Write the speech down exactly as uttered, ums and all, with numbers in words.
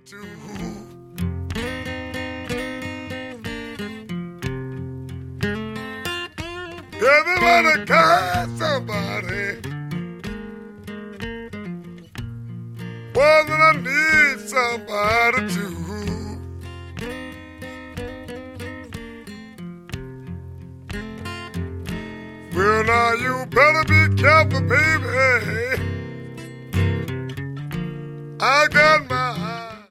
too. Everybody got somebody. Well, then I need somebody too. Well, now you better be careful, baby. I got my